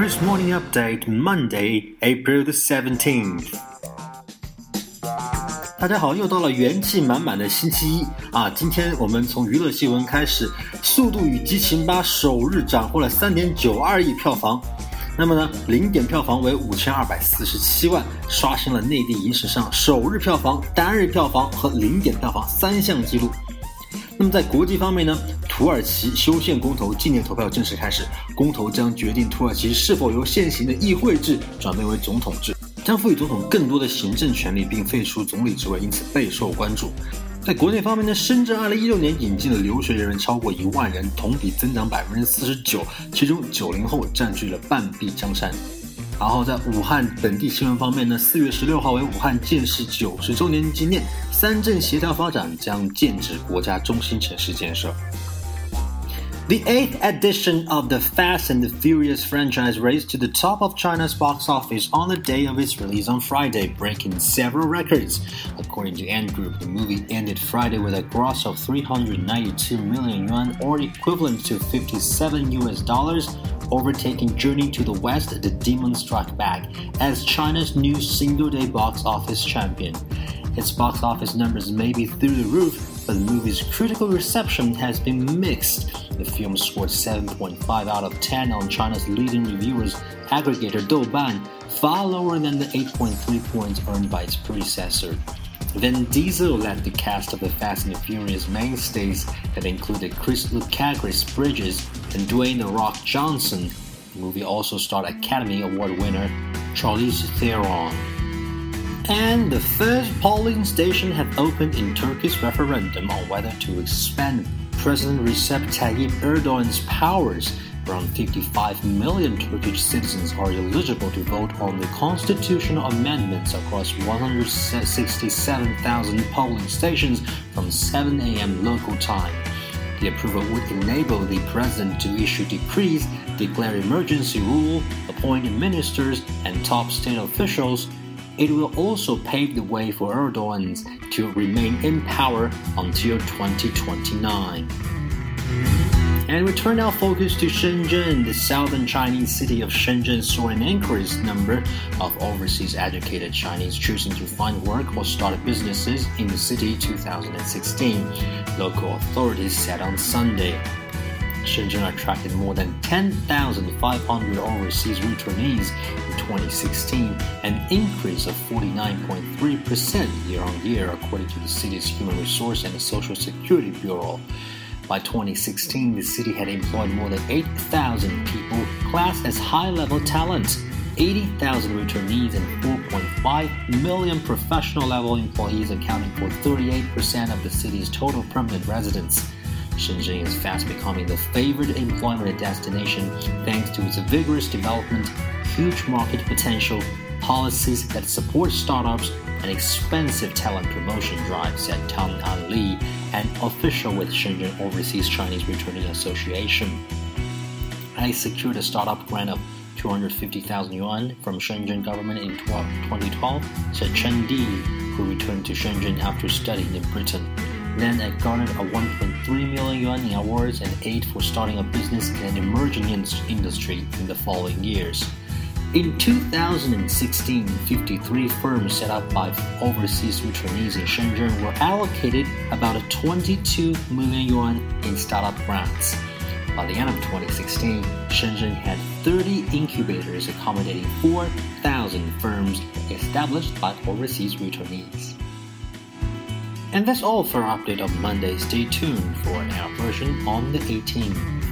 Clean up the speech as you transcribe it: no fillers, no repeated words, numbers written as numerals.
Chris Morning Update, Monday, April the 17th. 大家好，又到了元气满满的星期一啊！今天我们从娱乐新闻开始，《速度与激情8》首日斩获了3.92亿票房。那么呢，零点票房为5247万，刷新了内地影史上首日票房、单日票房和零点票房3项纪录。那么在国际方面呢，土耳其修宪公投纪念投票正式开始，公投将决定土耳其是否由现行的议会制转变为总统制，将赋予总统更多的行政权力，并废除总理职位，因此备受关注。在国内方面呢，深圳2016年引进的留学人员超过1万人，同比增长 49%， 其中90后占据了半壁江山。然后在武汉本地新闻方面呢，4月16号为武汉建市90周年纪念，3镇协调发展将建置国家中心城市建设。The 8th edition of the Fast and the Furious franchise raced to the top of China's box office on the day of its release on Friday, breaking several records. According to Ant Group, the movie ended Friday with a gross of 392 million yuan, or equivalent to $57, overtaking Journey to the West, The Demon Strike Back, as China's new single-day box office champion. Its box office numbers may be through the roof, but the movie's critical reception has been mixed. The film scored 7.5 out of 10 on China's leading reviewers aggregator Douban, far lower than the 8.3 points earned by its predecessor. Vin Diesel led the cast of the Fast and the Furious mainstays that included Chris Lucas Bridges and Dwayne "The Rock" Johnson. The movie also starred Academy Award winner Charlize Theron. And the first polling station have opened in Turkey's referendum on whether to expand President Recep Tayyip Erdogan's powers. Around 55 million Turkish citizens are eligible to vote on the constitutional amendments across 167,000 polling stations from 7 a.m. local time. The approval would enable the president to issue decrees, declare emergency rule, appoint ministers and top state officials. It will also pave the way for Erdogan to remain in power until 2029. And we turn our focus to Shenzhen. The southern Chinese city of Shenzhen saw an increased number of overseas educated Chinese choosing to find work or start businesses in the city in 2016, local authorities said on Sunday. Shenzhen attracted more than 10,500 overseas returnees in 2016, an increase of 49.3% year-on-year, according to the city's Human Resource and Social Security Bureau. By 2016, the city had employed more than 8,000 people classed as high-level talent, 80,000 returnees, and 4.5 million professional-level employees, accounting for 38% of the city's total permanent residents. Shenzhen is fast becoming the favored employment destination thanks to its vigorous development, huge market potential, policies that support startups, and expensive talent promotion drive, said Tang An Li, an official with Shenzhen Overseas Chinese Returnee Association. I secured a startup grant of 250,000 yuan from Shenzhen government in 2012, said Chen Di, who returned to Shenzhen after studying in Britain. Then I garnered a 1.3 million yuan in awards and aid for starting a business in an emerging industry in the following years. In 2016, 53 firms set up by overseas returnees in Shenzhen were allocated about 22 million yuan in startup grants. By the end of 2016, Shenzhen had 30 incubators accommodating 4,000 firms established by overseas returnees. And that's all for our update on Monday. Stay tuned for our version on the 18th.